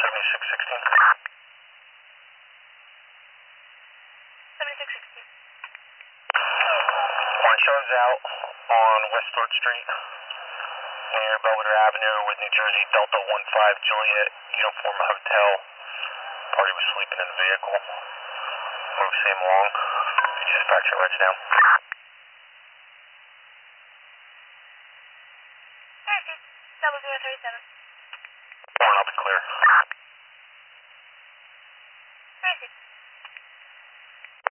7616. 7616. One shows out on West 3rd Street near Belvedere Avenue with New Jersey Delta 15 Juliet Uniform Hotel. Party was sleeping in the vehicle. Move same along. Dispatcher, write it down. Alright, 0037. Warren, I'll be clear. Alright,